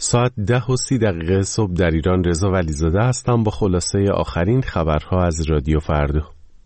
ساعت 10:30 صبح در ایران. رضا ولیزاده هستم با خلاصه آخرین خبرها از رادیو فردا.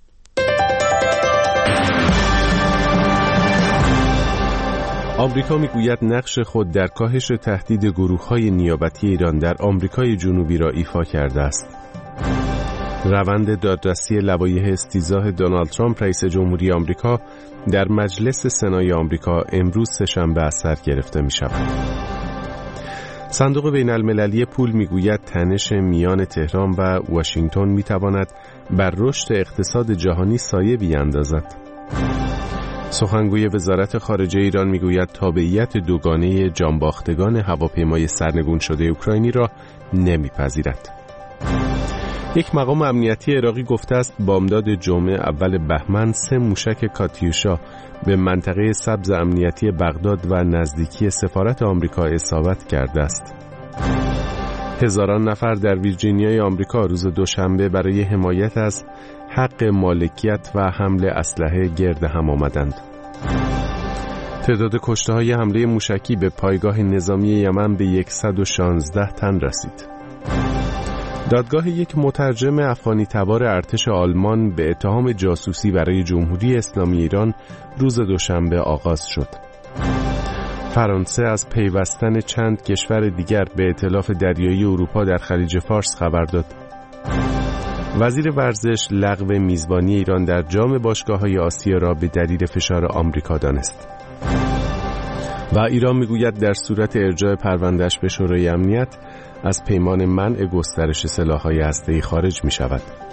آمریکا میگوید نقش خود در کاهش تهدید گروه‌های نیابتی ایران در آمریکای جنوبی را ایفا کرده است. روند دادرسی لوایح استیضاح دونالد ترامپ رئیس جمهوری آمریکا در مجلس سنای آمریکا امروز سه‌شنبه از سر گرفته می‌شود. صندوق بین المللی پول میگوید تنش میان تهران و واشنگتن میتواند بر رشد اقتصاد جهانی سایه بیاندازد. سخنگوی وزارت خارجه ایران میگوید تابعیت دوگانه جانباختگان هواپیمای سرنگون شده اوکراینی را نمیپذیرد. یک مقام امنیتی عراقی گفته است بامداد جمعه اول بهمن 3 موشک کاتیوشا به منطقه سبز امنیتی بغداد و نزدیکی سفارت آمریکا اصابت کرده است. هزاران نفر در ویرجینیای آمریکا روز دوشنبه برای حمایت از حق مالکیت و حمل اسلحه گرد هم آمدند. تعداد کشته‌های حمله موشکی به پایگاه نظامی یمن به 116 تن رسید. دادگاه یک مترجم افغانی تبار ارتش آلمان به اتهام جاسوسی برای جمهوری اسلامی ایران روز دوشنبه آغاز شد. فرانسه از پیوستن چند کشور دیگر به ائتلاف دریایی اروپا در خلیج فارس خبر داد. وزیر ورزش لغو میزبانی ایران در جام باشگاه‌های آسیا را به دلیل فشار آمریکا دانست. و ایران میگوید در صورت ارجاع پرونده‌اش به شورای امنیت از پیمان منع گسترش سلاح‌های هسته‌ای خارج می‌شود.